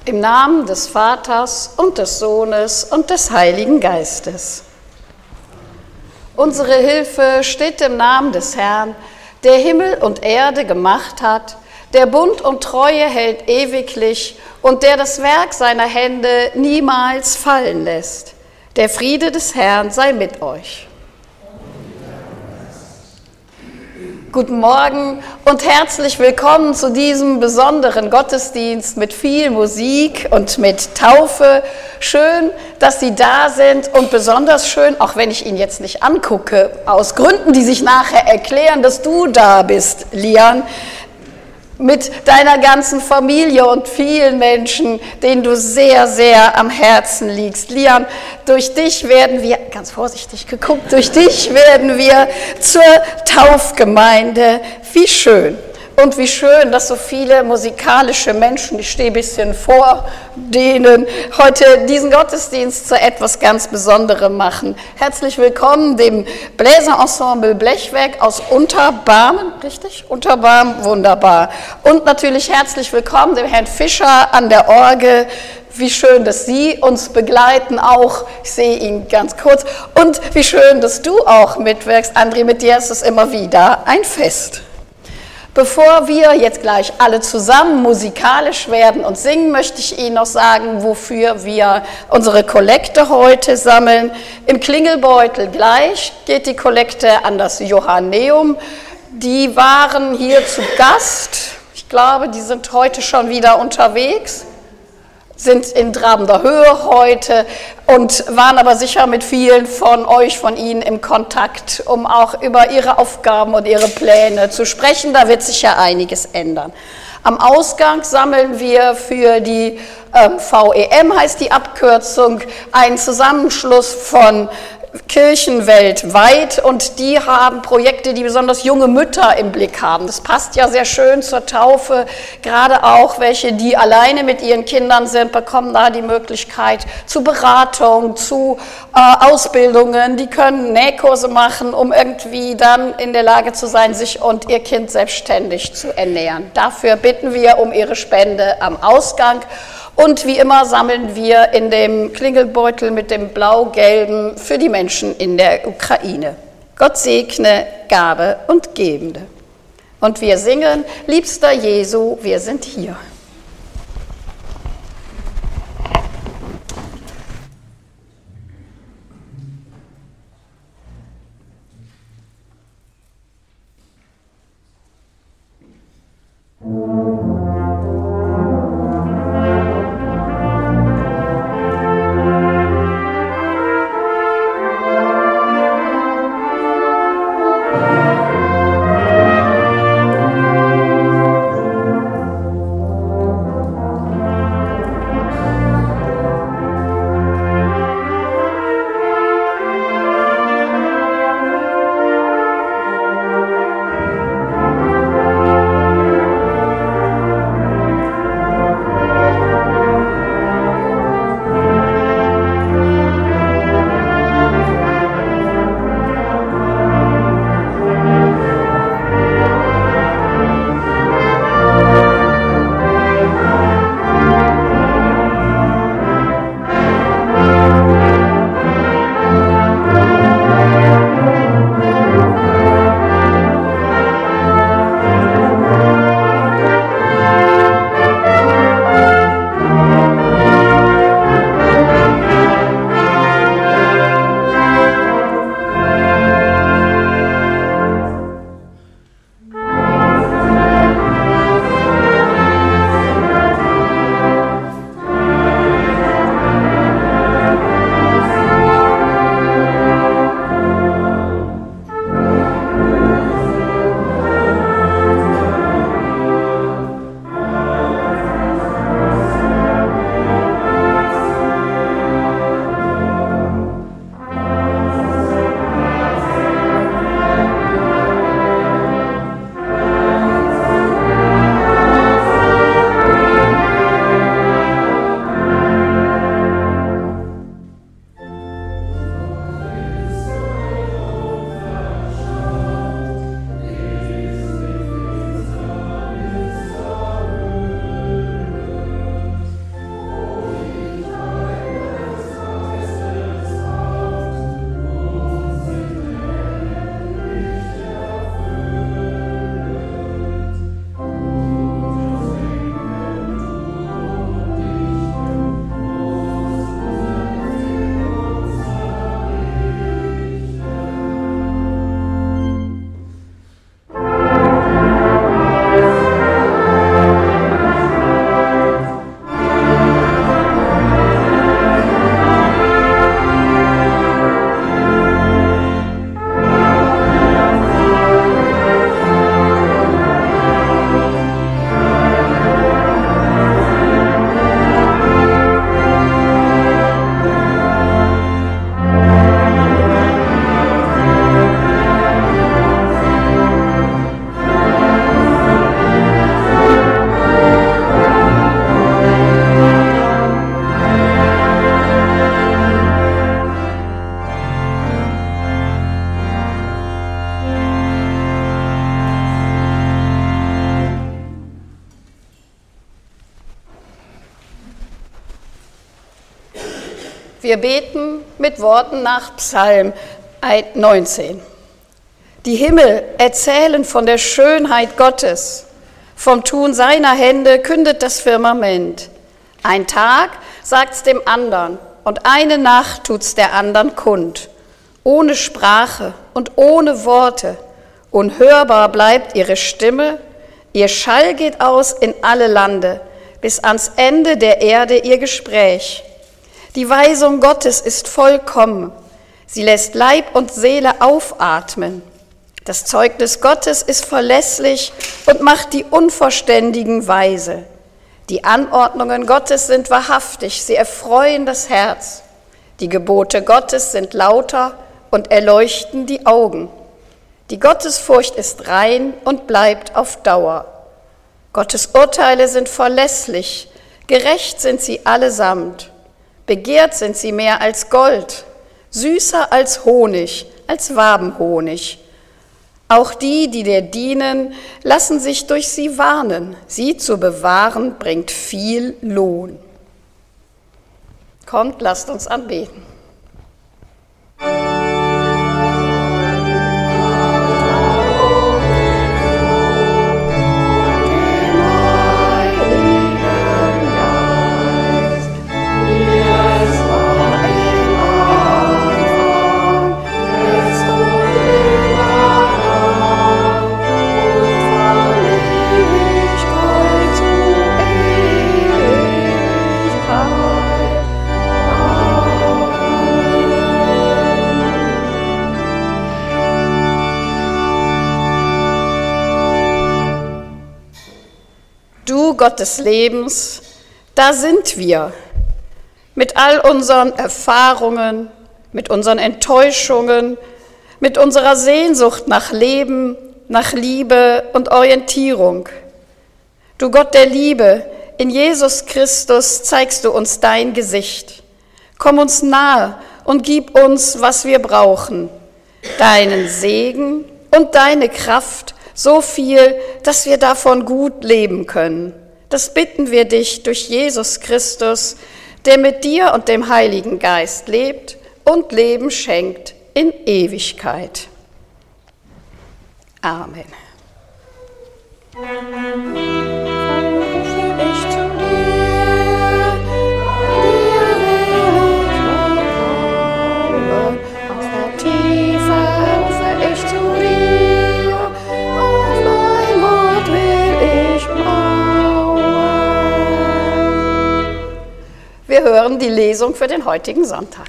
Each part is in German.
Im Namen des Vaters und des Sohnes und des Heiligen Geistes. Unsere Hilfe steht im Namen des Herrn, der Himmel und Erde gemacht hat, der Bund und Treue hält ewiglich und der das Werk seiner Hände niemals fallen lässt. Der Friede des Herrn sei mit euch. Guten Morgen und herzlich willkommen zu diesem besonderen Gottesdienst mit viel Musik und mit Taufe. Schön, dass Sie da sind und besonders schön, auch wenn ich ihn jetzt nicht angucke, aus Gründen, die sich nachher erklären, dass du da bist, Lian, mit deiner ganzen Familie und vielen Menschen, denen du sehr, sehr am Herzen liegst. Lian, durch dich werden wir, ganz vorsichtig geguckt, durch dich werden wir zur Taufgemeinde. Wie schön. Und wie schön, dass so viele musikalische Menschen, ich stehe ein bisschen vor denen, heute diesen Gottesdienst zu etwas ganz Besonderem machen. Herzlich willkommen dem Bläserensemble Blechwerk aus Unterbarmen, richtig? Unterbarmen, wunderbar. Und natürlich herzlich willkommen dem Herrn Fischer an der Orgel. Wie schön, dass Sie uns begleiten auch. Ich sehe ihn ganz kurz. Und wie schön, dass du auch mitwirkst. André, mit dir ist es immer wieder ein Fest. Bevor wir jetzt gleich alle zusammen musikalisch werden und singen, möchte ich Ihnen noch sagen, wofür wir unsere Kollekte heute sammeln. Im Klingelbeutel gleich geht die Kollekte an das Johanneum. Die waren hier zu Gast. Ich glaube, die sind heute schon wieder unterwegs, sind in trabender Höhe heute und waren aber sicher mit vielen von euch, von Ihnen im Kontakt, um auch über ihre Aufgaben und ihre Pläne zu sprechen. Da wird sich ja einiges ändern. Am Ausgang sammeln wir für die VEM, heißt die Abkürzung, einen Zusammenschluss von Kirchen weltweit und die haben Projekte, die besonders junge Mütter im Blick haben. Das passt ja sehr schön zur Taufe, gerade auch welche, die alleine mit ihren Kindern sind, bekommen da die Möglichkeit zu Beratung, zu Ausbildungen, die können Nähkurse machen, um irgendwie dann in der Lage zu sein, sich und ihr Kind selbstständig zu ernähren. Dafür bitten wir um ihre Spende am Ausgang. Und wie immer sammeln wir in dem Klingelbeutel mit dem blau-gelben für die Menschen in der Ukraine. Gott segne Gabe und Gebende. Und wir singen, liebster Jesu, wir sind hier. Wir beten mit Worten nach Psalm 19. Die Himmel erzählen von der Schönheit Gottes. Vom Tun seiner Hände kündet das Firmament. Ein Tag sagt's dem andern und eine Nacht tut's der andern kund. Ohne Sprache und ohne Worte. Unhörbar bleibt ihre Stimme. Ihr Schall geht aus in alle Lande. Bis ans Ende der Erde ihr Gespräch. Die Weisung Gottes ist vollkommen. Sie lässt Leib und Seele aufatmen. Das Zeugnis Gottes ist verlässlich und macht die Unverständigen weise. Die Anordnungen Gottes sind wahrhaftig, sie erfreuen das Herz. Die Gebote Gottes sind lauter und erleuchten die Augen. Die Gottesfurcht ist rein und bleibt auf Dauer. Gottes Urteile sind verlässlich, gerecht sind sie allesamt. Begehrt sind sie mehr als Gold, süßer als Honig, als Wabenhonig. Auch die, die dir dienen, lassen sich durch sie warnen. Sie zu bewahren, bringt viel Lohn. Kommt, lasst uns anbeten. Gott des Lebens, da sind wir, mit all unseren Erfahrungen, mit unseren Enttäuschungen, mit unserer Sehnsucht nach Leben, nach Liebe und Orientierung. Du Gott der Liebe, in Jesus Christus zeigst du uns dein Gesicht. Komm uns nahe und gib uns, was wir brauchen, deinen Segen und deine Kraft, so viel, dass wir davon gut leben können. Das bitten wir dich durch Jesus Christus, der mit dir und dem Heiligen Geist lebt und Leben schenkt in Ewigkeit. Amen. Wir hören die Lesung für den heutigen Sonntag.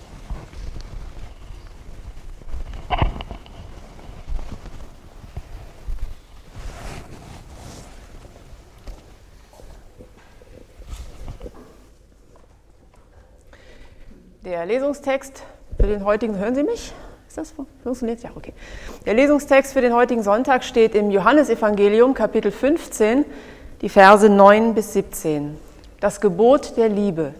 Der Lesungstext für den heutigen, hören Sie mich? Ist das funktioniert? Ja, okay. Der Lesungstext für den heutigen Sonntag steht im Johannesevangelium, Kapitel 15, die Verse 9 bis 17. Das Gebot der Liebe.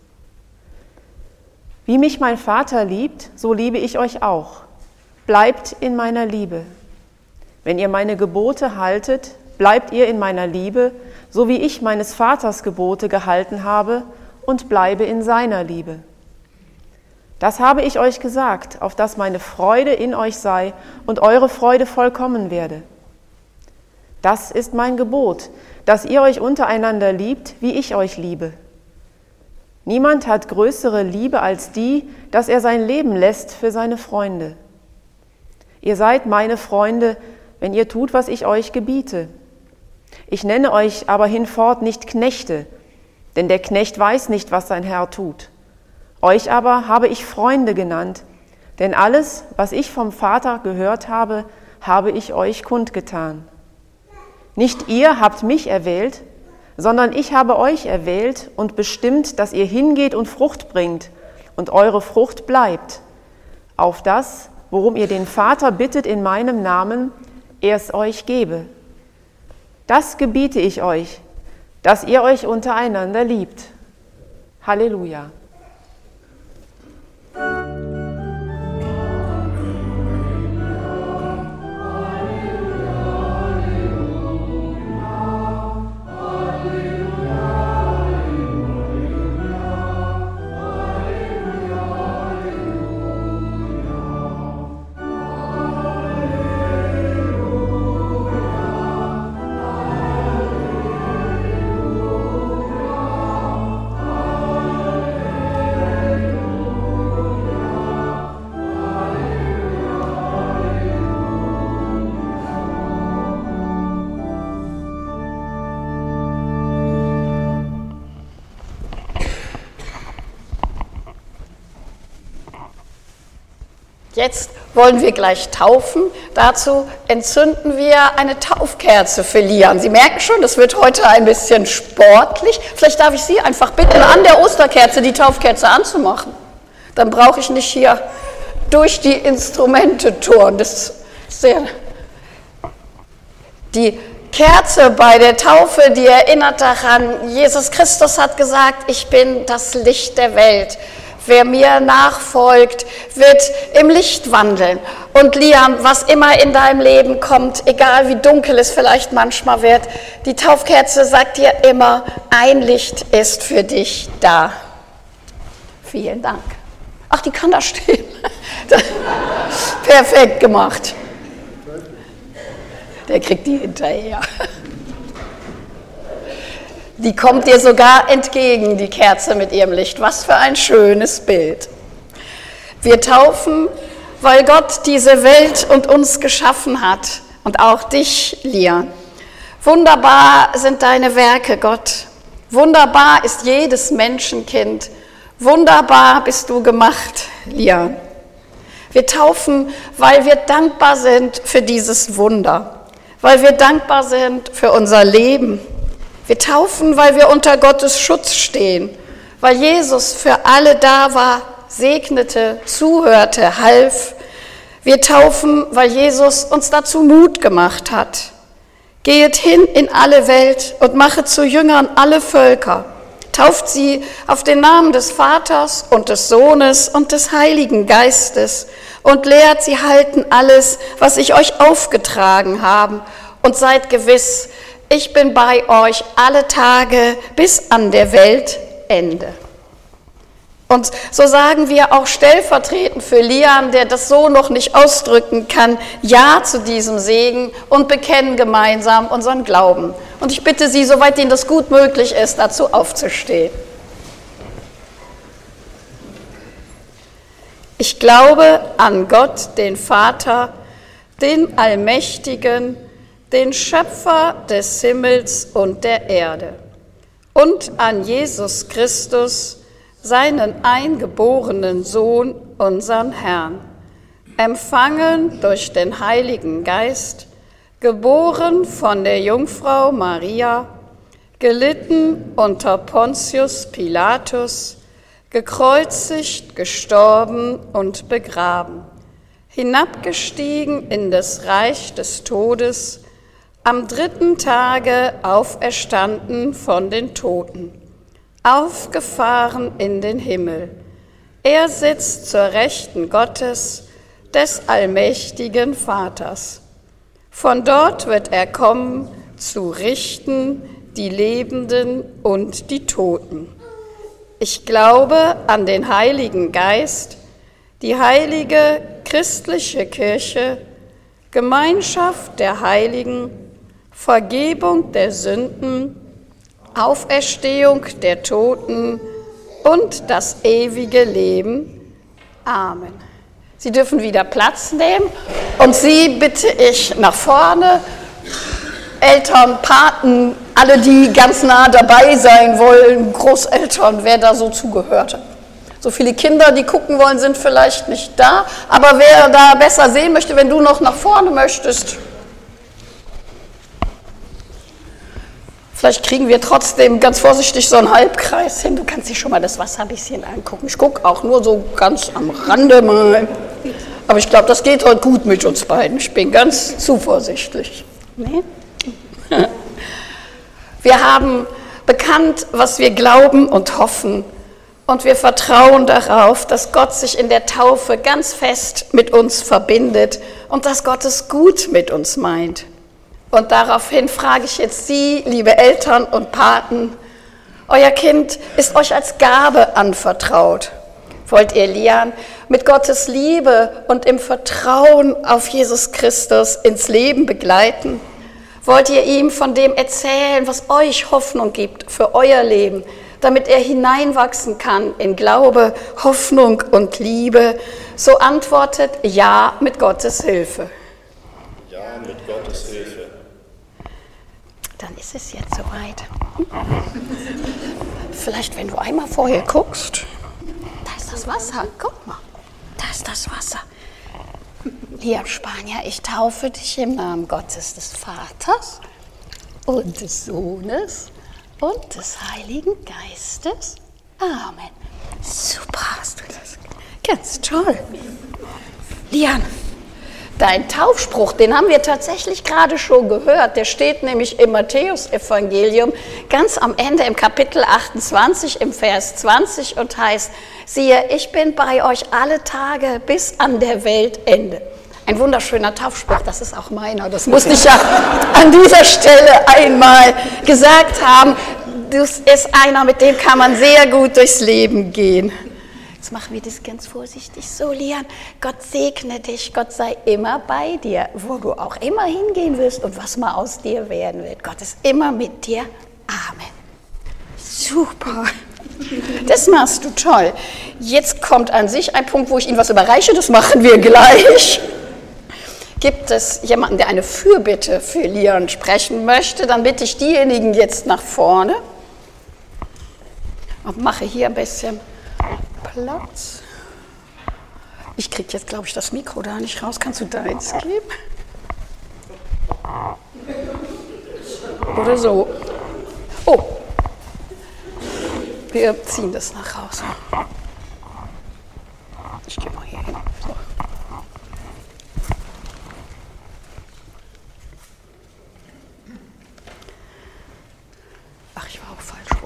Wie mich mein Vater liebt, so liebe ich euch auch. Bleibt in meiner Liebe. Wenn ihr meine Gebote haltet, bleibt ihr in meiner Liebe, so wie ich meines Vaters Gebote gehalten habe und bleibe in seiner Liebe. Das habe ich euch gesagt, auf dass meine Freude in euch sei und eure Freude vollkommen werde. Das ist mein Gebot, dass ihr euch untereinander liebt, wie ich euch liebe. Niemand hat größere Liebe als die, dass er sein Leben lässt für seine Freunde. Ihr seid meine Freunde, wenn ihr tut, was ich euch gebiete. Ich nenne euch aber hinfort nicht Knechte, denn der Knecht weiß nicht, was sein Herr tut. Euch aber habe ich Freunde genannt, denn alles, was ich vom Vater gehört habe, habe ich euch kundgetan. Nicht ihr habt mich erwählt, sondern ich habe euch erwählt und bestimmt, dass ihr hingeht und Frucht bringt und eure Frucht bleibt, auf das, worum ihr den Vater bittet in meinem Namen, er es euch gebe. Das gebiete ich euch, dass ihr euch untereinander liebt. Halleluja. Jetzt wollen wir gleich taufen. Dazu entzünden wir eine Taufkerze für Lian. Sie merken schon, das wird heute ein bisschen sportlich. Vielleicht darf ich Sie einfach bitten, an der Osterkerze die Taufkerze anzumachen. Dann brauche ich nicht hier durch die Instrumente touren. Die Kerze bei der Taufe, die erinnert daran, Jesus Christus hat gesagt, ich bin das Licht der Welt. Wer mir nachfolgt, wird im Licht wandeln. Und Lian, was immer in deinem Leben kommt, egal wie dunkel es vielleicht manchmal wird, die Taufkerze sagt dir immer, ein Licht ist für dich da. Vielen Dank. Ach, die kann da stehen. Perfekt gemacht. Der kriegt die hinterher. Die kommt dir sogar entgegen, die Kerze mit ihrem Licht. Was für ein schönes Bild. Wir taufen, weil Gott diese Welt und uns geschaffen hat. Und auch dich, Lian. Wunderbar sind deine Werke, Gott. Wunderbar ist jedes Menschenkind. Wunderbar bist du gemacht, Lian. Wir taufen, weil wir dankbar sind für dieses Wunder. Weil wir dankbar sind für unser Leben. Wir taufen, weil wir unter Gottes Schutz stehen, weil Jesus für alle da war, segnete, zuhörte, half. Wir taufen, weil Jesus uns dazu Mut gemacht hat. Gehet hin in alle Welt und machet zu Jüngern alle Völker. Tauft sie auf den Namen des Vaters und des Sohnes und des Heiligen Geistes und lehrt sie halten alles, was ich euch aufgetragen habe. Und seid gewiss, ich bin bei euch alle Tage bis an der Weltende. Und so sagen wir auch stellvertretend für Lian, der das so noch nicht ausdrücken kann, Ja zu diesem Segen und bekennen gemeinsam unseren Glauben. Und ich bitte Sie, soweit Ihnen das gut möglich ist, dazu aufzustehen. Ich glaube an Gott, den Vater, den Allmächtigen, den Schöpfer des Himmels und der Erde, und an Jesus Christus, seinen eingeborenen Sohn, unseren Herrn, empfangen durch den Heiligen Geist, geboren von der Jungfrau Maria, gelitten unter Pontius Pilatus, gekreuzigt, gestorben und begraben, hinabgestiegen in das Reich des Todes, am 3. Tage auferstanden von den Toten, aufgefahren in den Himmel. Er sitzt zur Rechten Gottes, des allmächtigen Vaters. Von dort wird er kommen, zu richten die Lebenden und die Toten. Ich glaube an den Heiligen Geist, die heilige christliche Kirche, Gemeinschaft der Heiligen, Vergebung der Sünden, Auferstehung der Toten und das ewige Leben. Amen. Sie dürfen wieder Platz nehmen und Sie bitte ich nach vorne. Eltern, Paten, alle, die ganz nah dabei sein wollen, Großeltern, wer da so zugehört. So viele Kinder, die gucken wollen, sind vielleicht nicht da, aber wer da besser sehen möchte, wenn du noch nach vorne möchtest, vielleicht kriegen wir trotzdem ganz vorsichtig so einen Halbkreis hin. Du kannst dir schon mal das Wasser ein bisschen angucken. Ich gucke auch nur so ganz am Rande mal. Aber ich glaube, das geht heute gut mit uns beiden. Ich bin ganz zuversichtlich. Nee? Wir haben bekannt, was wir glauben und hoffen. Und wir vertrauen darauf, dass Gott sich in der Taufe ganz fest mit uns verbindet und dass Gott es gut mit uns meint. Und daraufhin frage ich jetzt Sie, liebe Eltern und Paten, euer Kind ist euch als Gabe anvertraut. Wollt ihr Lian mit Gottes Liebe und im Vertrauen auf Jesus Christus ins Leben begleiten? Wollt ihr ihm von dem erzählen, was euch Hoffnung gibt für euer Leben, damit er hineinwachsen kann in Glaube, Hoffnung und Liebe? So antwortet Ja mit Gottes Hilfe. Ja mit Gottes Hilfe. Dann ist es jetzt soweit. Vielleicht, wenn du einmal vorher guckst. Da ist das Wasser. Guck mal. Da ist das Wasser. Lieber Spanier, ich taufe dich im Namen Gottes des Vaters und des Sohnes und des Heiligen Geistes. Amen. Super, hast du das? Ganz toll. Lian, dein Taufspruch, den haben wir tatsächlich gerade schon gehört. Der steht nämlich im Matthäus-Evangelium ganz am Ende im Kapitel 28 im Vers 20 und heißt: Siehe, ich bin bei euch alle Tage bis an der Weltende. Ein wunderschöner Taufspruch, das ist auch meiner. Das musste ich ja an dieser Stelle einmal gesagt haben. Das ist einer, mit dem kann man sehr gut durchs Leben gehen. Jetzt machen wir das ganz vorsichtig so, Lian. Gott segne dich, Gott sei immer bei dir, wo du auch immer hingehen wirst und was mal aus dir werden wird. Gott ist immer mit dir. Amen. Super. Das machst du toll. Jetzt kommt an sich ein Punkt, wo ich Ihnen was überreiche, das machen wir gleich. Gibt es jemanden, der eine Fürbitte für Lian sprechen möchte, dann bitte ich diejenigen jetzt nach vorne und mache hier ein bisschen Platz. Ich kriege jetzt, glaube ich, das Mikro da nicht raus. Kannst du deins geben? Oder so. Oh, wir ziehen das nach Hause. Ich gehe mal hier hin. So. Ach, ich war auch falsch rum.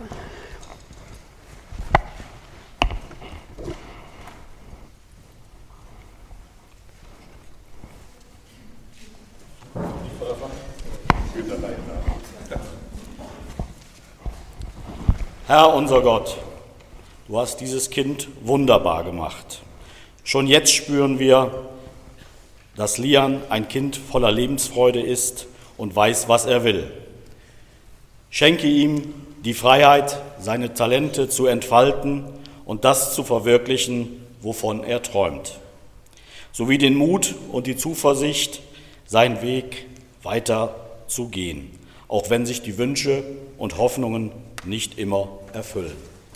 Herr unser Gott, du hast dieses Kind wunderbar gemacht. Schon jetzt spüren wir, dass Lian ein Kind voller Lebensfreude ist und weiß, was er will. Schenke ihm die Freiheit, seine Talente zu entfalten und das zu verwirklichen, wovon er träumt, sowie den Mut und die Zuversicht, seinen Weg weiter zu gehen, auch wenn sich die Wünsche und Hoffnungen nicht immer erfüllen.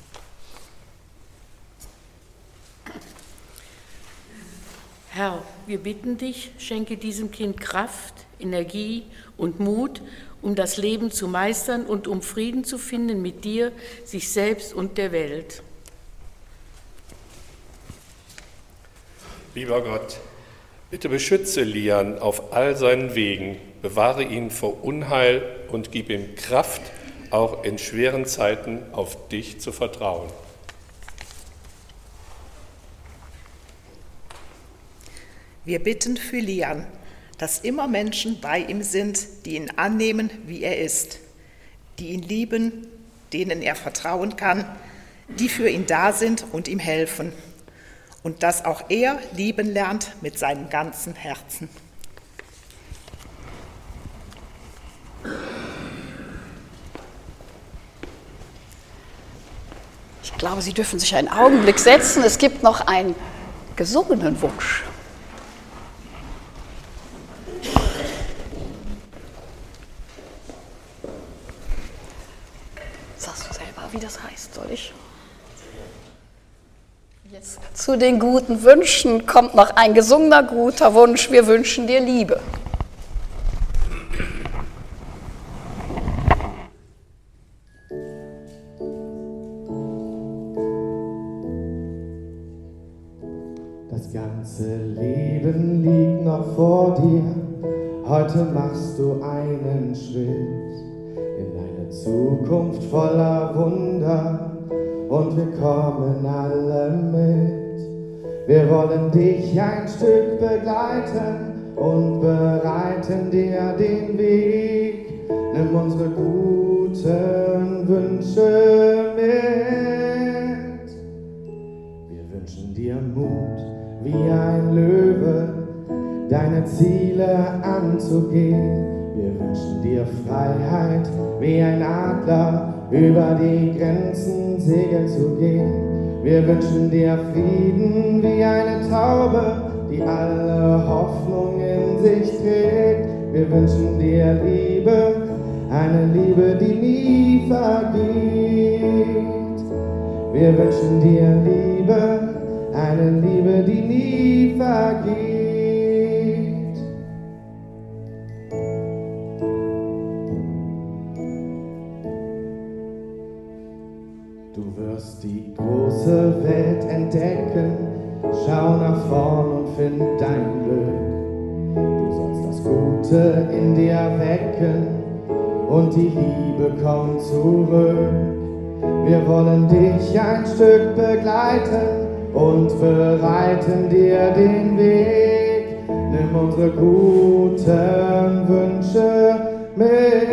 Herr, wir bitten dich, schenke diesem Kind Kraft, Energie und Mut, um das Leben zu meistern und um Frieden zu finden mit dir, sich selbst und der Welt. Lieber Gott, bitte beschütze Lian auf all seinen Wegen, bewahre ihn vor Unheil und gib ihm Kraft, auch in schweren Zeiten auf dich zu vertrauen. Wir bitten für Lian, dass immer Menschen bei ihm sind, die ihn annehmen, wie er ist, die ihn lieben, denen er vertrauen kann, die für ihn da sind und ihm helfen. Und dass auch er lieben lernt mit seinem ganzen Herzen. Ich glaube, Sie dürfen sich einen Augenblick setzen. Es gibt noch einen gesungenen Wunsch. Sagst du selber, wie das heißt, soll ich? Jetzt zu den guten Wünschen kommt noch ein gesungener guter Wunsch. Wir wünschen dir Liebe. Das ganze Leben liegt noch vor dir. Heute machst du einen Schritt in eine Zukunft voller Wunder. Und wir kommen alle mit. Wir wollen dich ein Stück begleiten und bereiten dir den Weg. Nimm unsere guten Wünsche mit. Wir wünschen dir Mut wie ein Löwe, deine Ziele anzugehen. Wir wünschen dir Freiheit wie ein Adler, über die Grenzen segeln zu gehen. Wir wünschen dir Frieden wie eine Taube, die alle Hoffnung in sich trägt. Wir wünschen dir Liebe, eine Liebe, die nie vergeht. Wir wünschen dir Liebe, eine Liebe, die nie vergeht. sollst die große Welt entdecken, schau nach vorn und find dein Glück. Du sollst das Gute in dir wecken und die Liebe kommt zurück. Wir wollen dich ein Stück begleiten und bereiten dir den Weg. Nimm unsere guten Wünsche mit.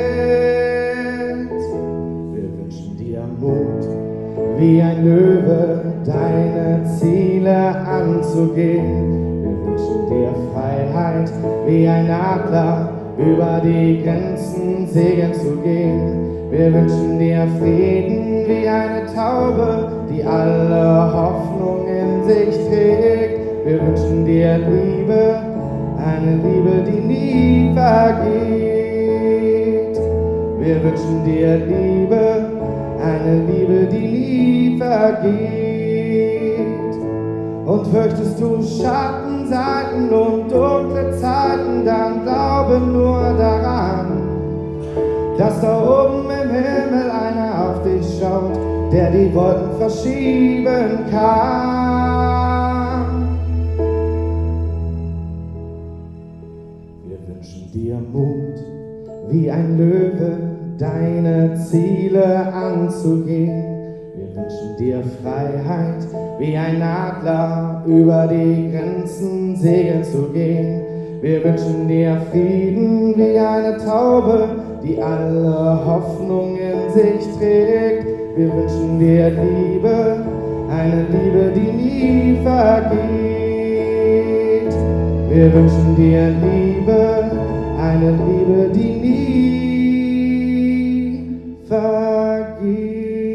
Wir wünschen dir Mut, wie ein Löwe deine Ziele anzugehen. Wir wünschen dir Freiheit, wie ein Adler über die Grenzen segeln zu gehen. Wir wünschen dir Frieden wie eine Taube, die alle Hoffnung in sich trägt. Wir wünschen dir Liebe, eine Liebe, die nie vergeht. Wir wünschen dir Liebe, eine Liebe, die nie vergeht. Und fürchtest du Schattenseiten und dunkle Zeiten, dann glaube nur daran, dass da oben im Himmel einer auf dich schaut, der die Wolken verschieben kann. Wir wünschen dir Mut, wie ein Löwe deine Ziele anzugehen. Wir wünschen dir Freiheit, wie ein Adler über die Grenzen segeln zu gehen. Wir wünschen dir Frieden wie eine Taube, die alle Hoffnung in sich trägt. Wir wünschen dir Liebe, eine Liebe, die nie vergeht. Wir wünschen dir Liebe, eine Liebe, die nie vergeht.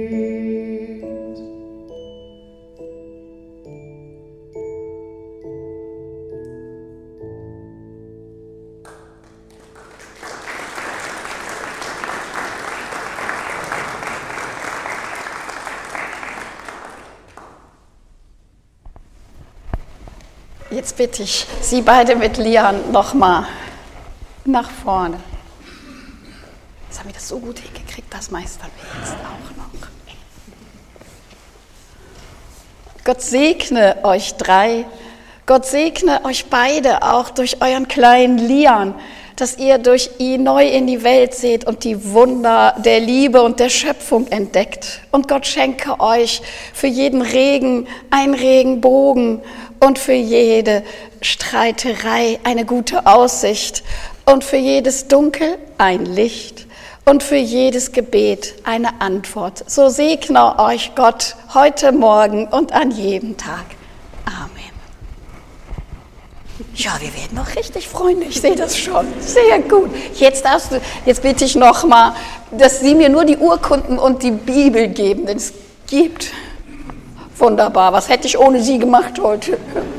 Jetzt bitte ich Sie beide mit Lian nochmal nach vorne. Jetzt haben wir das so gut hingekriegt, das meistern wir jetzt auch noch. Gott segne euch drei, Gott segne euch beide auch durch euren kleinen Lian, dass ihr durch ihn neu in die Welt seht und die Wunder der Liebe und der Schöpfung entdeckt. Und Gott schenke euch für jeden Regen einen Regenbogen und für jede Streiterei eine gute Aussicht und für jedes Dunkel ein Licht und für jedes Gebet eine Antwort. So segne euch Gott heute Morgen und an jedem Tag. Amen. Ja, wir werden noch richtig Freunde, ich sehe das schon. Sehr gut. Jetzt bitte ich nochmal, dass Sie mir nur die Urkunden und die Bibel geben, denn es gibt. Wunderbar, was hätte ich ohne Sie gemacht heute?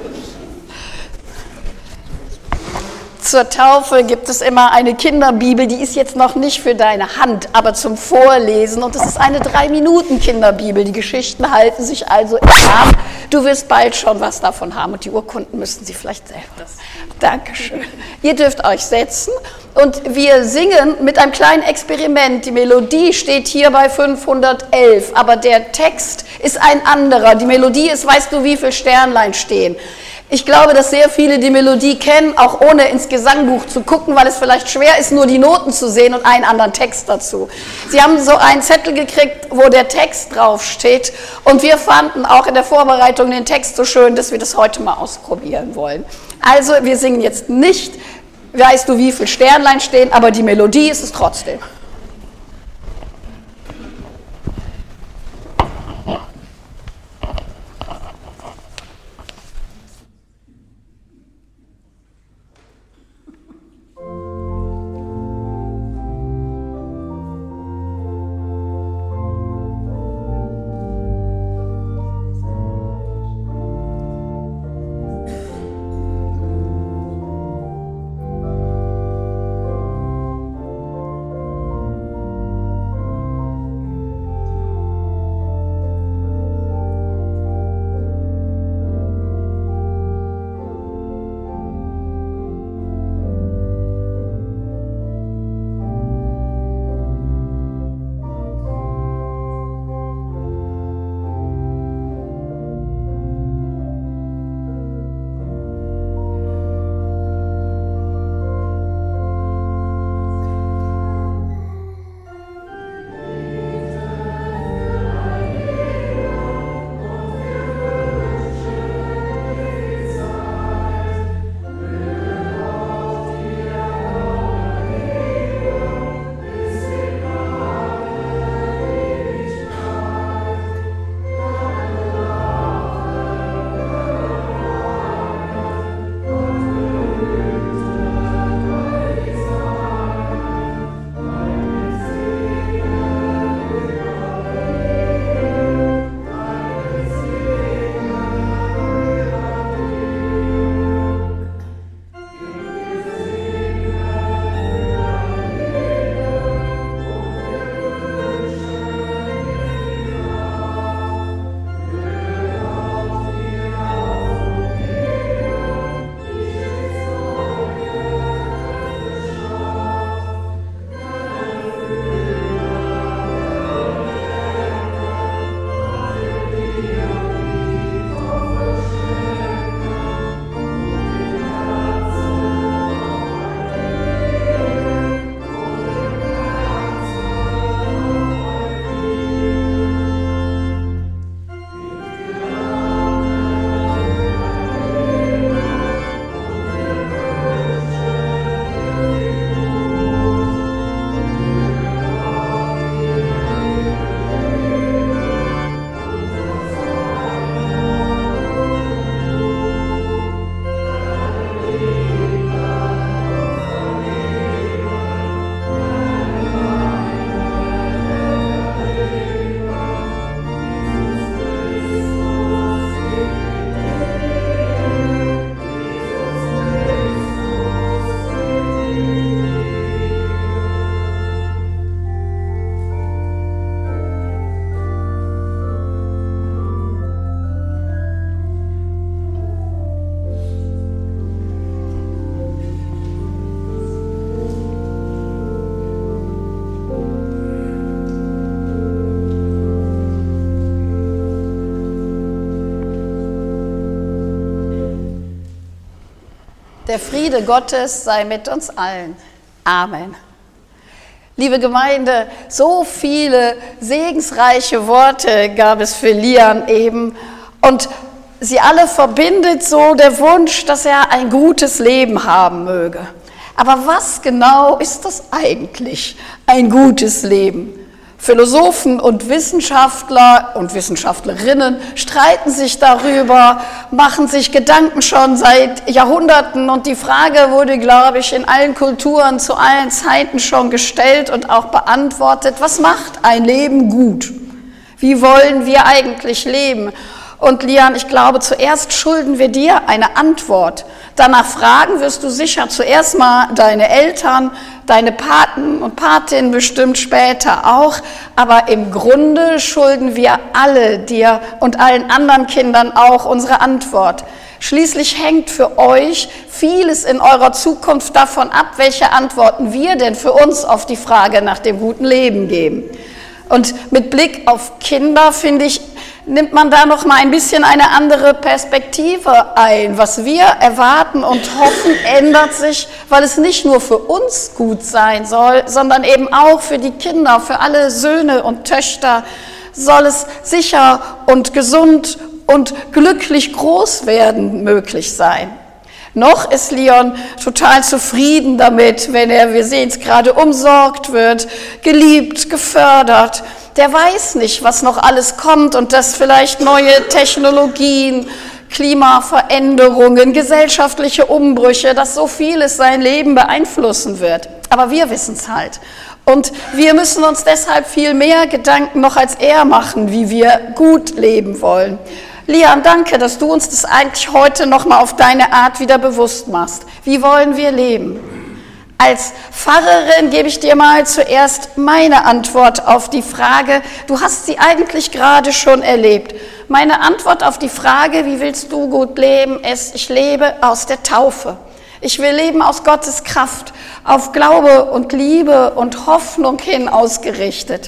Zur Taufe gibt es immer eine Kinderbibel, die ist jetzt noch nicht für deine Hand, aber zum Vorlesen. Und es ist eine 3-Minuten-Kinderbibel. Die Geschichten halten sich also im Rahmen. Du wirst bald schon was davon haben und die Urkunden müssen Sie vielleicht selber. Dankeschön. Ihr dürft euch setzen und wir singen mit einem kleinen Experiment. Die Melodie steht hier bei 511, aber der Text ist ein anderer. Die Melodie ist, weißt du, wie viele Sternlein stehen? Ich glaube, dass sehr viele die Melodie kennen, auch ohne ins Gesangbuch zu gucken, weil es vielleicht schwer ist, nur die Noten zu sehen und einen anderen Text dazu. Sie haben so einen Zettel gekriegt, wo der Text draufsteht und wir fanden auch in der Vorbereitung den Text so schön, dass wir das heute mal ausprobieren wollen. Also wir singen jetzt nicht, weißt du, wie viele Sternlein stehen, aber die Melodie ist es trotzdem. Der Friede Gottes sei mit uns allen. Amen. Liebe Gemeinde, so viele segensreiche Worte gab es für Lian eben und sie alle verbindet so der Wunsch, dass er ein gutes Leben haben möge. Aber was genau ist das eigentlich, ein gutes Leben? Philosophen und Wissenschaftler und Wissenschaftlerinnen streiten sich darüber, machen sich Gedanken schon seit Jahrhunderten und die Frage wurde, glaube ich, in allen Kulturen zu allen Zeiten schon gestellt und auch beantwortet, was macht ein Leben gut? Wie wollen wir eigentlich leben? Und Lian, ich glaube, zuerst schulden wir dir eine Antwort. Danach fragen wirst du sicher zuerst mal deine Eltern, deine Paten und Patinnen bestimmt später auch. Aber im Grunde schulden wir alle dir und allen anderen Kindern auch unsere Antwort. Schließlich hängt für euch vieles in eurer Zukunft davon ab, welche Antworten wir denn für uns auf die Frage nach dem guten Leben geben. Und mit Blick auf Kinder, finde ich, nimmt man da noch mal ein bisschen eine andere Perspektive ein. Was wir erwarten und hoffen, ändert sich, weil es nicht nur für uns gut sein soll, sondern eben auch für die Kinder, für alle Söhne und Töchter soll es sicher und gesund und glücklich groß werden möglich sein. Noch ist Leon total zufrieden damit, wenn er, wir sehen es gerade, umsorgt wird, geliebt, gefördert. Der weiß nicht, was noch alles kommt und dass vielleicht neue Technologien, Klimaveränderungen, gesellschaftliche Umbrüche, dass so vieles sein Leben beeinflussen wird. Aber wir wissen es halt. Und wir müssen uns deshalb viel mehr Gedanken noch als er machen, wie wir gut leben wollen. Lian, danke, dass du uns das eigentlich heute nochmal auf deine Art wieder bewusst machst. Wie wollen wir leben? Als Pfarrerin gebe ich dir mal zuerst meine Antwort auf die Frage, du hast sie eigentlich gerade schon erlebt. Meine Antwort auf die Frage, wie willst du gut leben, ist, ich lebe aus der Taufe. Ich will leben aus Gottes Kraft, auf Glaube und Liebe und Hoffnung hin ausgerichtet.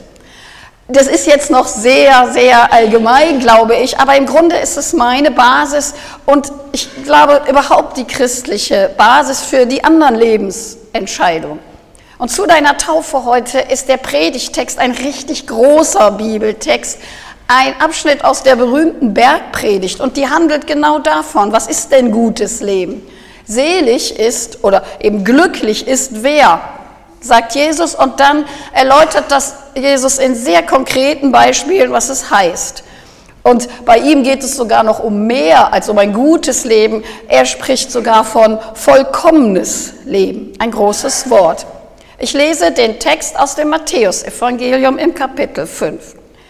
Das ist jetzt noch sehr, sehr allgemein, glaube ich, aber im Grunde ist es meine Basis und ich glaube überhaupt die christliche Basis für die anderen Lebensentscheidungen. Und zu deiner Taufe heute ist der Predigtext ein richtig großer Bibeltext, ein Abschnitt aus der berühmten Bergpredigt und die handelt genau davon, was ist denn gutes Leben? Selig ist oder eben glücklich ist wer? Sagt Jesus und dann erläutert das Jesus in sehr konkreten Beispielen, was es heißt. Und bei ihm geht es sogar noch um mehr als um ein gutes Leben. Er spricht sogar von vollkommenes Leben, ein großes Wort. Ich lese den Text aus dem Matthäusevangelium im Kapitel 5.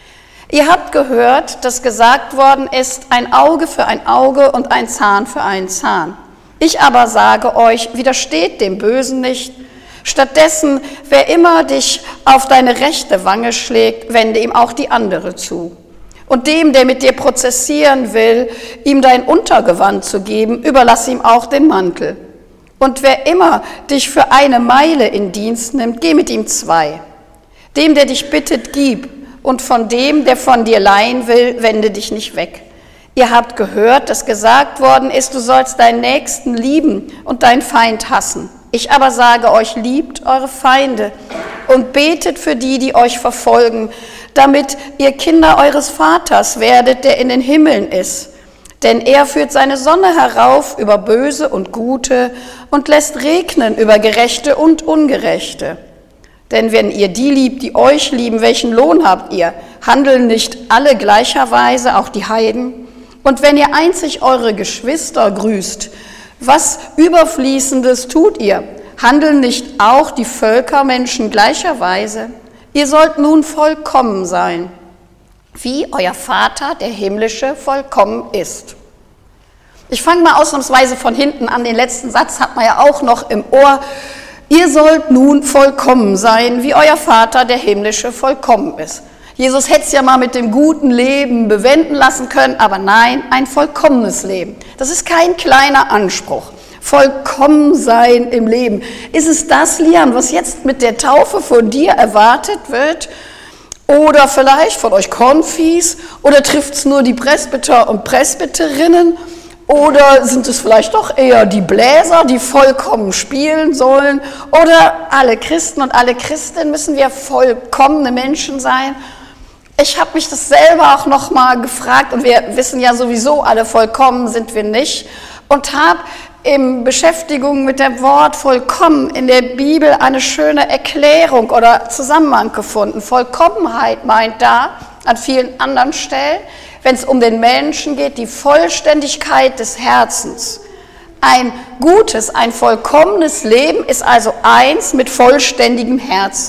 Ihr habt gehört, dass gesagt worden ist, ein Auge für ein Auge und ein Zahn für einen Zahn. Ich aber sage euch, widersteht dem Bösen nicht. Stattdessen, wer immer dich auf deine rechte Wange schlägt, wende ihm auch die andere zu. Und dem, der mit dir prozessieren will, ihm dein Untergewand zu geben, überlass ihm auch den Mantel. Und wer immer dich für eine Meile in Dienst nimmt, geh mit ihm 2. Dem, der dich bittet, gib. Und von dem, der von dir leihen will, wende dich nicht weg. Ihr habt gehört, dass gesagt worden ist, du sollst deinen Nächsten lieben und deinen Feind hassen. Ich aber sage euch, liebt eure Feinde und betet für die, die euch verfolgen, damit ihr Kinder eures Vaters werdet, der in den Himmeln ist. Denn er führt seine Sonne herauf über Böse und Gute und lässt regnen über Gerechte und Ungerechte. Denn wenn ihr die liebt, die euch lieben, welchen Lohn habt ihr? Handeln nicht alle gleicherweise, auch die Heiden? Und wenn ihr einzig eure Geschwister grüßt, was Überfließendes tut ihr? Handeln nicht auch die Völkermenschen gleicherweise? Ihr sollt nun vollkommen sein, wie euer Vater, der Himmlische, vollkommen ist. Ich fange mal ausnahmsweise von hinten an, den letzten Satz hat man ja auch noch im Ohr. Ihr sollt nun vollkommen sein, wie euer Vater, der Himmlische, vollkommen ist. Jesus hätte es ja mal mit dem guten Leben bewenden lassen können, aber nein, ein vollkommenes Leben. Das ist kein kleiner Anspruch. Vollkommen sein im Leben. Ist es das, Lian, was jetzt mit der Taufe von dir erwartet wird? Oder vielleicht von euch Konfis? Oder trifft es nur die Presbyter und Presbyterinnen? Oder sind es vielleicht doch eher die Bläser, die vollkommen spielen sollen? Oder alle Christen und alle Christinnen, müssen wir vollkommene Menschen sein? Ich habe mich das selber auch noch mal gefragt, und wir wissen ja sowieso, alle vollkommen sind wir nicht, und habe in Beschäftigung mit dem Wort vollkommen in der Bibel eine schöne Erklärung oder Zusammenhang gefunden. Vollkommenheit meint da an vielen anderen Stellen, wenn es um den Menschen geht, die Vollständigkeit des Herzens. Ein gutes, ein vollkommenes Leben ist also eins mit vollständigem Herzen.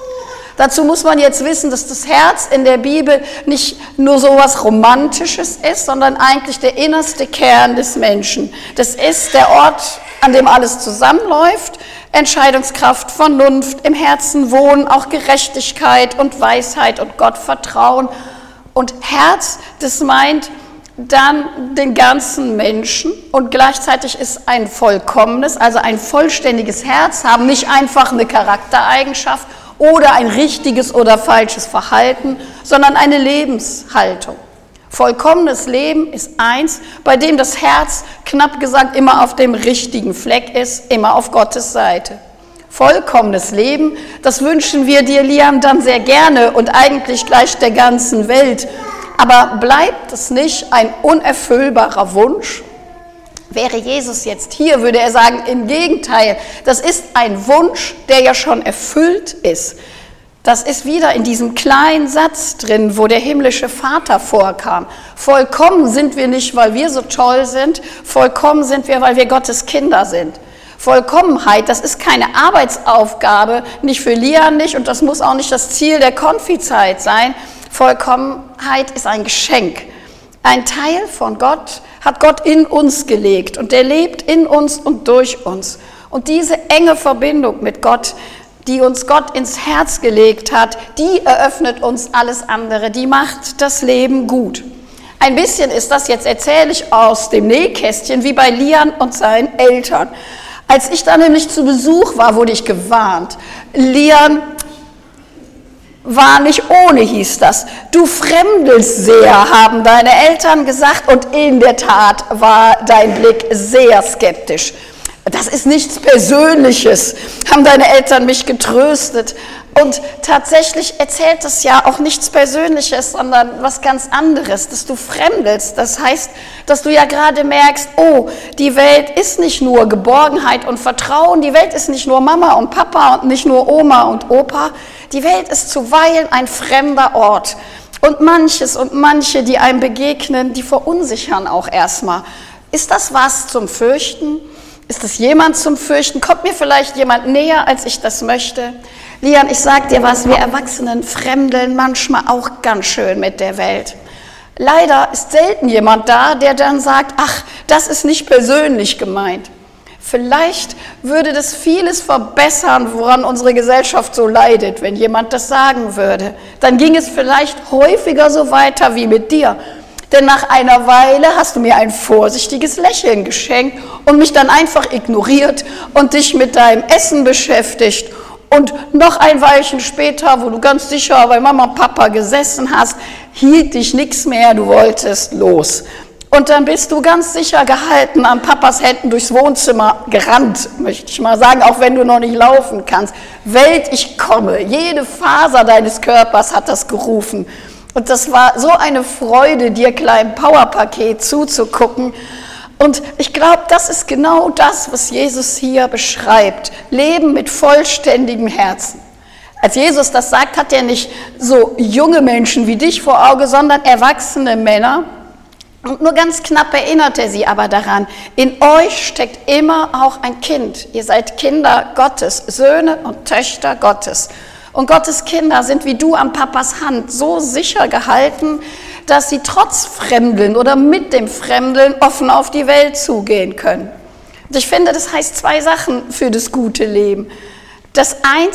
Dazu muss man jetzt wissen, dass das Herz in der Bibel nicht nur so was Romantisches ist, sondern eigentlich der innerste Kern des Menschen. Das ist der Ort, an dem alles zusammenläuft, Entscheidungskraft, Vernunft, im Herzen wohnen, auch Gerechtigkeit und Weisheit und Gottvertrauen. Und Herz, das meint dann den ganzen Menschen, und gleichzeitig ist ein vollkommenes, also ein vollständiges Herz haben nicht einfach eine Charaktereigenschaft oder ein richtiges oder falsches Verhalten, sondern eine Lebenshaltung. Vollkommenes Leben ist eins, bei dem das Herz, knapp gesagt, immer auf dem richtigen Fleck ist, immer auf Gottes Seite. Vollkommenes Leben, das wünschen wir dir, Liam, dann sehr gerne und eigentlich gleich der ganzen Welt. Aber bleibt es nicht ein unerfüllbarer Wunsch? Wäre Jesus jetzt hier, würde er sagen, im Gegenteil, das ist ein Wunsch, der ja schon erfüllt ist. Das ist wieder in diesem kleinen Satz drin, wo der himmlische Vater vorkam. Vollkommen sind wir nicht, weil wir so toll sind, vollkommen sind wir, weil wir Gottes Kinder sind. Vollkommenheit, das ist keine Arbeitsaufgabe, nicht für Lian nicht, und das muss auch nicht das Ziel der Konfizeit sein. Vollkommenheit ist ein Geschenk. Ein Teil von Gott hat Gott in uns gelegt, und der lebt in uns und durch uns. Und diese enge Verbindung mit Gott, die uns Gott ins Herz gelegt hat, die eröffnet uns alles andere, die macht das Leben gut. Ein bisschen ist das, jetzt erzähle ich aus dem Nähkästchen, wie bei Lian und seinen Eltern. Als ich da nämlich zu Besuch war, wurde ich gewarnt. Lian war nicht ohne, hieß das. Du fremdelst sehr, haben deine Eltern gesagt, und in der Tat war dein Blick sehr skeptisch. Das ist nichts Persönliches, haben deine Eltern mich getröstet. Und tatsächlich erzählt es ja auch nichts Persönliches, sondern was ganz anderes, dass du fremdelst. Das heißt, dass du ja gerade merkst, oh, die Welt ist nicht nur Geborgenheit und Vertrauen, die Welt ist nicht nur Mama und Papa und nicht nur Oma und Opa, die Welt ist zuweilen ein fremder Ort. Und manches und manche, die einem begegnen, die verunsichern auch erstmal. Ist das was zum Fürchten? Ist das jemand zum Fürchten? Kommt mir vielleicht jemand näher, als ich das möchte? Lian, ich sag dir was, wir Erwachsenen fremdeln manchmal auch ganz schön mit der Welt. Leider ist selten jemand da, der dann sagt, ach, das ist nicht persönlich gemeint. Vielleicht würde das vieles verbessern, woran unsere Gesellschaft so leidet, wenn jemand das sagen würde. Dann ging es vielleicht häufiger so weiter wie mit dir. Denn nach einer Weile hast du mir ein vorsichtiges Lächeln geschenkt und mich dann einfach ignoriert und dich mit deinem Essen beschäftigt. Und noch ein Weilchen später, wo du ganz sicher bei Mama und Papa gesessen hast, hielt dich nichts mehr, du wolltest los. Und dann bist du ganz sicher gehalten an Papas Händen durchs Wohnzimmer gerannt, möchte ich mal sagen, auch wenn du noch nicht laufen kannst. Welt, ich komme. Jede Faser deines Körpers hat das gerufen. Und das war so eine Freude, dir kleinem Powerpaket zuzugucken. Und ich glaube, das ist genau das, was Jesus hier beschreibt. Leben mit vollständigem Herzen. Als Jesus das sagt, hat er nicht so junge Menschen wie dich vor Auge, sondern erwachsene Männer. Und nur ganz knapp erinnert er sie aber daran, in euch steckt immer auch ein Kind. Ihr seid Kinder Gottes, Söhne und Töchter Gottes. Und Gottes Kinder sind wie du an Papas Hand so sicher gehalten, dass sie trotz Fremdeln oder mit dem Fremdeln offen auf die Welt zugehen können. Und ich finde, das heißt zwei Sachen für das gute Leben. Das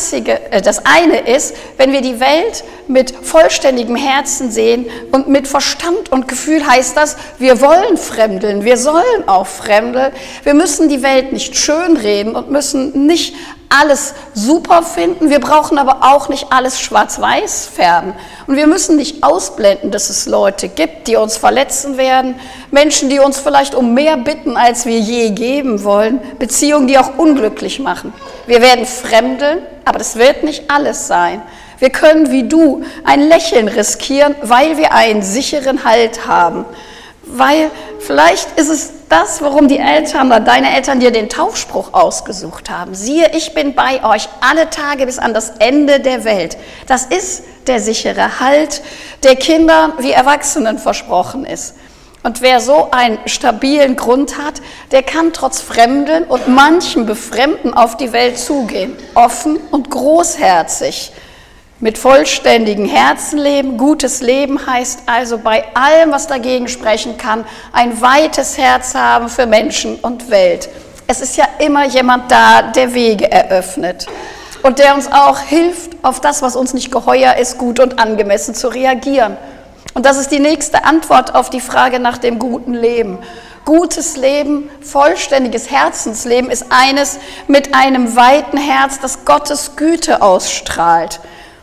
eine ist, wenn wir die Welt mit vollständigem Herzen sehen und mit Verstand und Gefühl, heißt das, wir wollen fremdeln, wir sollen auch fremdeln. Wir müssen die Welt nicht schönreden und müssen nicht alles super finden, wir brauchen aber auch nicht alles schwarz-weiß färben. Und wir müssen nicht ausblenden, dass es Leute gibt, die uns verletzen werden, Menschen, die uns vielleicht um mehr bitten, als wir je geben wollen, Beziehungen, die auch unglücklich machen. Wir werden fremdeln, aber das wird nicht alles sein. Wir können wie du ein Lächeln riskieren, weil wir einen sicheren Halt haben. Weil vielleicht ist es das, warum die Eltern oder deine Eltern dir den Taufspruch ausgesucht haben. Siehe, ich bin bei euch alle Tage bis an das Ende der Welt. Das ist der sichere Halt, der Kindern wie Erwachsenen versprochen ist. Und wer so einen stabilen Grund hat, der kann trotz Fremden und manchem Befremden auf die Welt zugehen. Offen und großherzig. Mit vollständigen Herzen leben, gutes Leben heißt also bei allem, was dagegen sprechen kann, ein weites Herz haben für Menschen und Welt. Es ist ja immer jemand da, der Wege eröffnet und der uns auch hilft, auf das, was uns nicht geheuer ist, gut und angemessen zu reagieren. Und das ist die nächste Antwort auf die Frage nach dem guten Leben. Gutes Leben, vollständiges Herzensleben ist eines mit einem weiten Herz, das Gottes Güte ausstrahlt.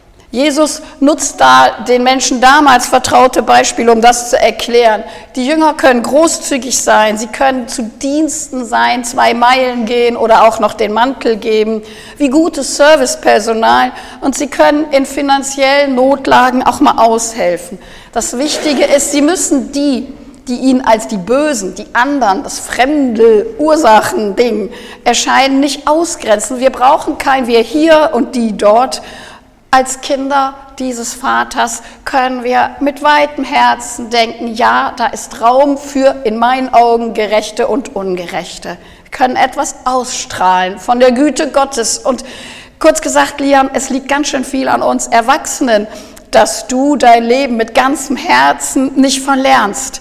Jesus nutzt da den Menschen damals vertraute Beispiele, um das zu erklären. Die Jünger können großzügig sein, sie können zu Diensten sein, 2 Meilen gehen oder auch noch den Mantel geben, wie gutes Servicepersonal, und sie können in finanziellen Notlagen auch mal aushelfen. Das Wichtige ist, sie müssen die ihnen als die Bösen, die anderen, das fremde Ursachending erscheinen, nicht ausgrenzen. Wir brauchen kein Wir hier und die dort. Als Kinder dieses Vaters können wir mit weitem Herzen denken, ja, da ist Raum für in meinen Augen Gerechte und Ungerechte. Wir können etwas ausstrahlen von der Güte Gottes. Und kurz gesagt, Liam, es liegt ganz schön viel an uns Erwachsenen, dass du dein Leben mit ganzem Herzen nicht verlernst.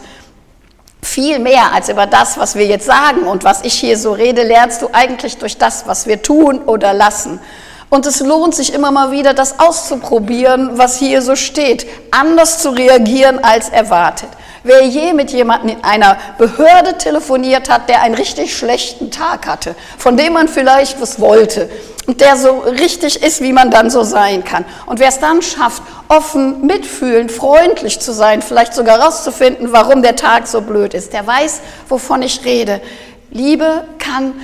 Viel mehr als über das, was wir jetzt sagen und was ich hier so rede, lernst du eigentlich durch das, was wir tun oder lassen. Und es lohnt sich immer mal wieder, das auszuprobieren, was hier so steht, anders zu reagieren als erwartet. Wer je mit jemandem in einer Behörde telefoniert hat, der einen richtig schlechten Tag hatte, von dem man vielleicht was wollte und der so richtig ist, wie man dann so sein kann. Und wer es dann schafft, offen, mitfühlend, freundlich zu sein, vielleicht sogar rauszufinden, warum der Tag so blöd ist, der weiß, wovon ich rede. Liebe kann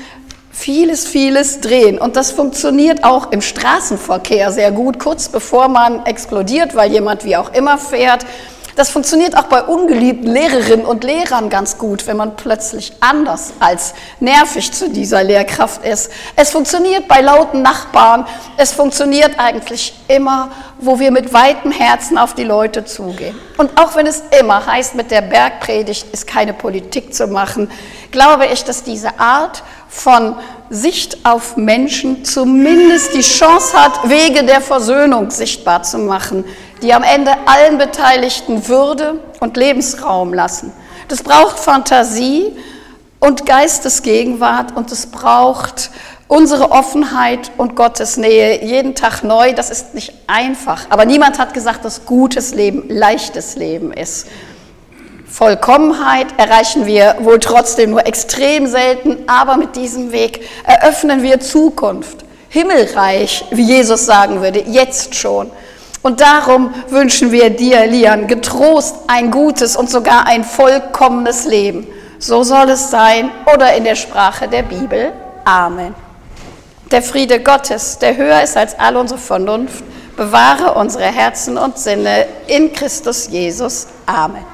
vieles drehen. Und das funktioniert auch im Straßenverkehr sehr gut, kurz bevor man explodiert, weil jemand wie auch immer fährt. Das funktioniert auch bei ungeliebten Lehrerinnen und Lehrern ganz gut, wenn man plötzlich anders als nervig zu dieser Lehrkraft ist. Es funktioniert bei lauten Nachbarn. Es funktioniert eigentlich immer, wo wir mit weitem Herzen auf die Leute zugehen. Und auch wenn es immer heißt, mit der Bergpredigt ist keine Politik zu machen, glaube ich, dass diese Art von Sicht auf Menschen zumindest die Chance hat, Wege der Versöhnung sichtbar zu machen, die am Ende allen Beteiligten Würde und Lebensraum lassen. Das braucht Fantasie und Geistesgegenwart und es braucht unsere Offenheit und Gottes Nähe jeden Tag neu. Das ist nicht einfach, aber niemand hat gesagt, dass gutes Leben leichtes Leben ist. Vollkommenheit erreichen wir wohl trotzdem nur extrem selten, aber mit diesem Weg eröffnen wir Zukunft. Himmelreich, wie Jesus sagen würde, jetzt schon. Und darum wünschen wir dir, Lian, getrost ein gutes und sogar ein vollkommenes Leben. So soll es sein oder in der Sprache der Bibel. Amen. Der Friede Gottes, der höher ist als all unsere Vernunft, bewahre unsere Herzen und Sinne in Christus Jesus. Amen.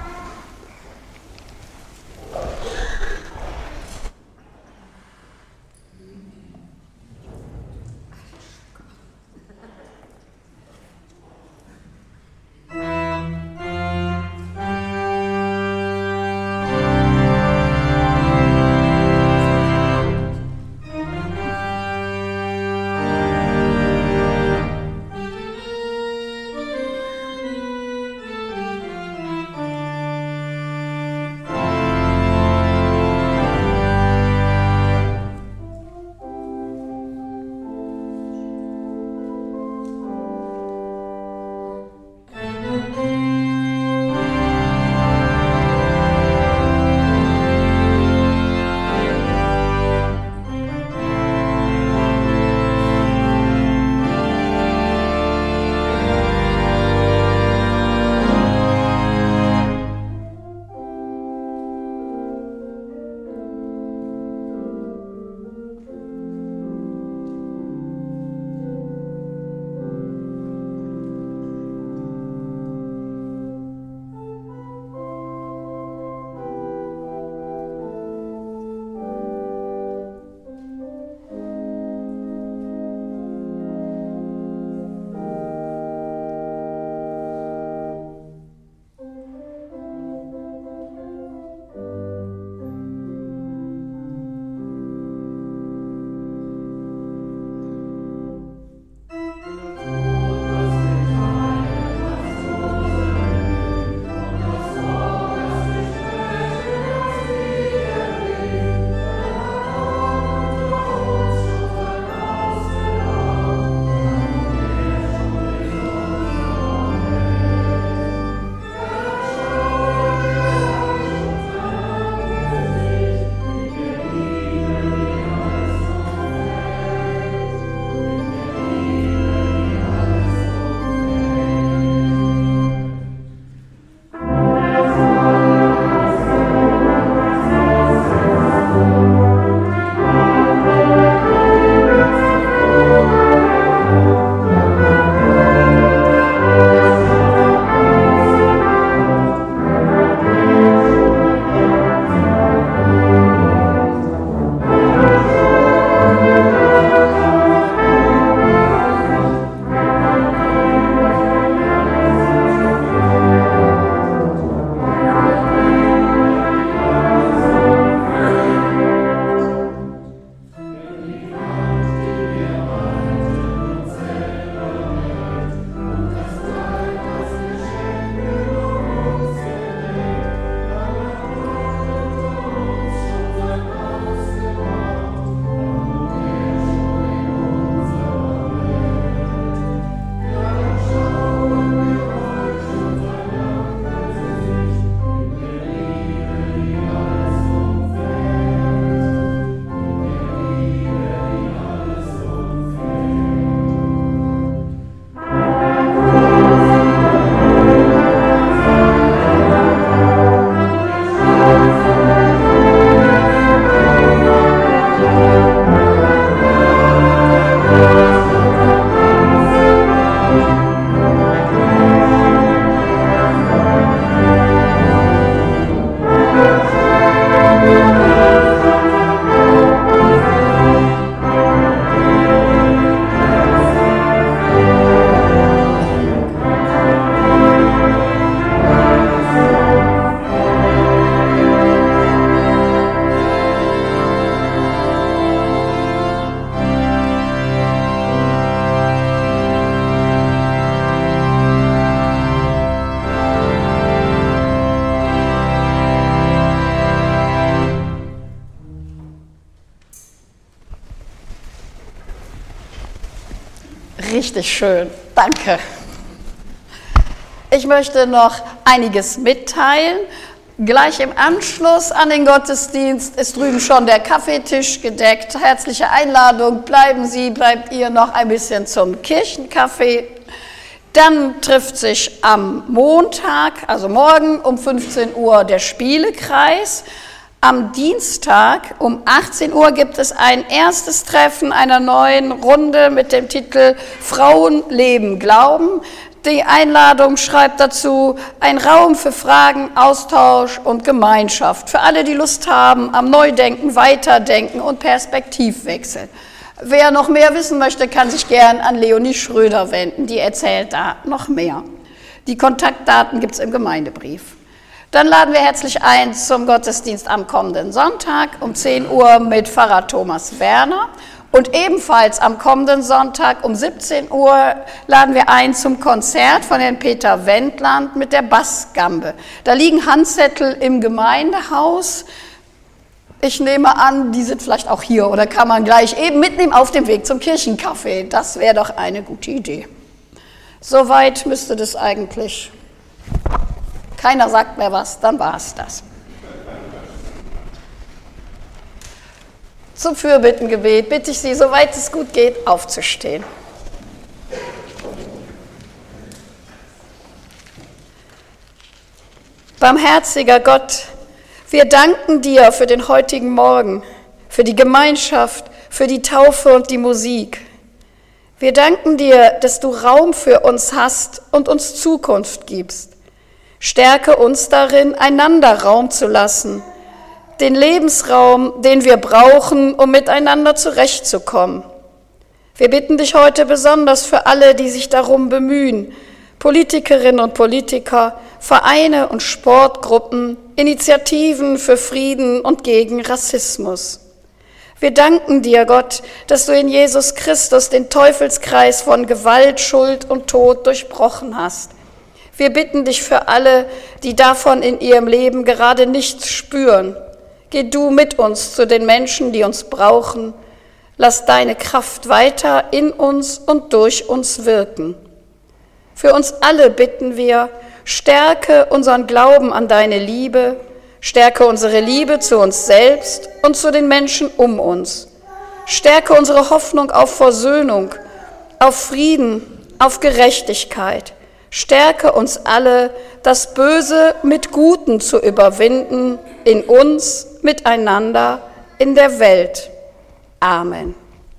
richtig schön. Danke. Ich möchte noch einiges mitteilen. Gleich im Anschluss an den Gottesdienst ist drüben schon der Kaffeetisch gedeckt. Herzliche Einladung, bleibt ihr noch ein bisschen zum Kirchenkaffee. Dann trifft sich am Montag, also morgen um 15 Uhr der Spielekreis. Am Dienstag um 18 Uhr gibt es ein erstes Treffen einer neuen Runde mit dem Titel Frauen, Leben, Glauben. Die Einladung schreibt dazu: ein Raum für Fragen, Austausch und Gemeinschaft. Für alle, die Lust haben am Neudenken, Weiterdenken und Perspektivwechsel. Wer noch mehr wissen möchte, kann sich gern an Leonie Schröder wenden. Die erzählt da noch mehr. Die Kontaktdaten gibt es im Gemeindebrief. Dann laden wir herzlich ein zum Gottesdienst am kommenden Sonntag um 10 Uhr mit Pfarrer Thomas Werner. Und ebenfalls am kommenden Sonntag um 17 Uhr laden wir ein zum Konzert von Herrn Peter Wendland mit der Bassgambe. Da liegen Handzettel im Gemeindehaus. Ich nehme an, die sind vielleicht auch hier oder kann man gleich eben mitnehmen auf dem Weg zum Kirchencafé. Das wäre doch eine gute Idee. Soweit müsste das eigentlich. Keiner sagt mehr was, dann war es das. Zum Fürbittengebet bitte ich Sie, soweit es gut geht, aufzustehen. Barmherziger Gott, wir danken dir für den heutigen Morgen, für die Gemeinschaft, für die Taufe und die Musik. Wir danken dir, dass du Raum für uns hast und uns Zukunft gibst. Stärke uns darin, einander Raum zu lassen, den Lebensraum, den wir brauchen, um miteinander zurechtzukommen. Wir bitten dich heute besonders für alle, die sich darum bemühen, Politikerinnen und Politiker, Vereine und Sportgruppen, Initiativen für Frieden und gegen Rassismus. Wir danken dir, Gott, dass du in Jesus Christus den Teufelskreis von Gewalt, Schuld und Tod durchbrochen hast. Wir bitten dich für alle, die davon in ihrem Leben gerade nichts spüren. Geh du mit uns zu den Menschen, die uns brauchen. Lass deine Kraft weiter in uns und durch uns wirken. Für uns alle bitten wir, stärke unseren Glauben an deine Liebe, stärke unsere Liebe zu uns selbst und zu den Menschen um uns. Stärke unsere Hoffnung auf Versöhnung, auf Frieden, auf Gerechtigkeit. Stärke uns alle, das Böse mit Guten zu überwinden, in uns, miteinander, in der Welt. Amen.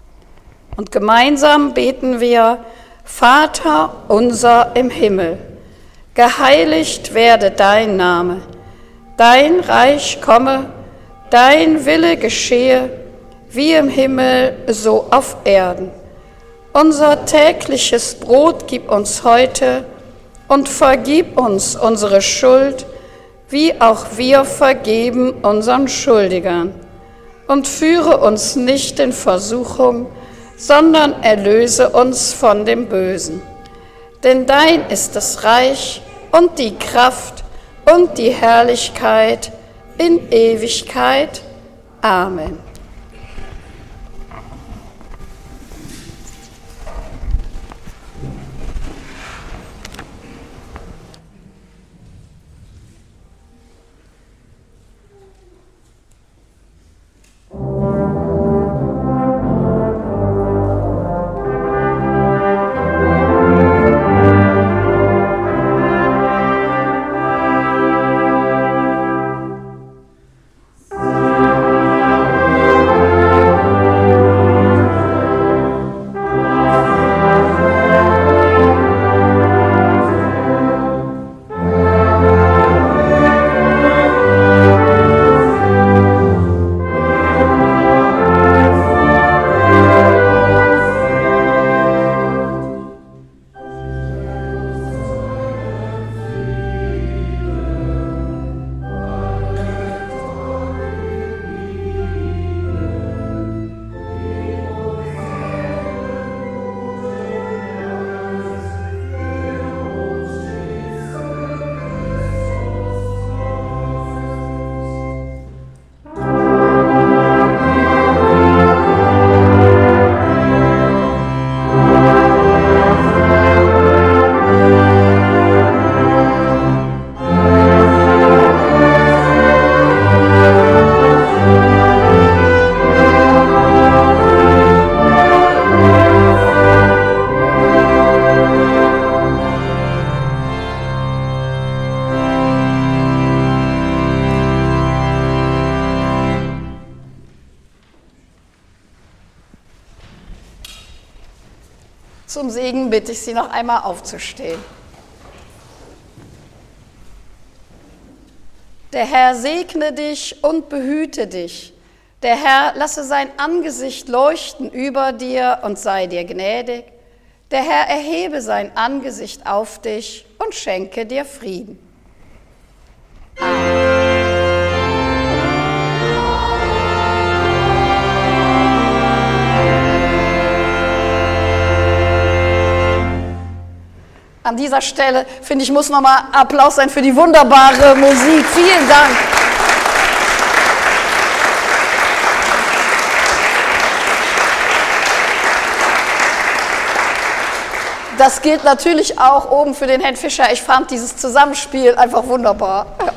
Und gemeinsam beten wir: Vater unser im Himmel, geheiligt werde dein Name, dein Reich komme, dein Wille geschehe, wie im Himmel, so auf Erden. Unser tägliches Brot gib uns heute und vergib uns unsere Schuld, wie auch wir vergeben unseren Schuldigern. Und führe uns nicht in Versuchung, sondern erlöse uns von dem Bösen. Denn dein ist das Reich und die Kraft und die Herrlichkeit in Ewigkeit. Amen. Zum Segen bitte ich Sie noch einmal aufzustehen. Der Herr segne dich und behüte dich. Der Herr lasse sein Angesicht leuchten über dir und sei dir gnädig. Der Herr erhebe sein Angesicht auf dich und schenke dir Frieden. Amen. An dieser Stelle, finde ich, muss nochmal Applaus sein für die wunderbare Musik. Vielen Dank. Das gilt natürlich auch oben für den Herrn Fischer. Ich fand dieses Zusammenspiel einfach wunderbar. Ja.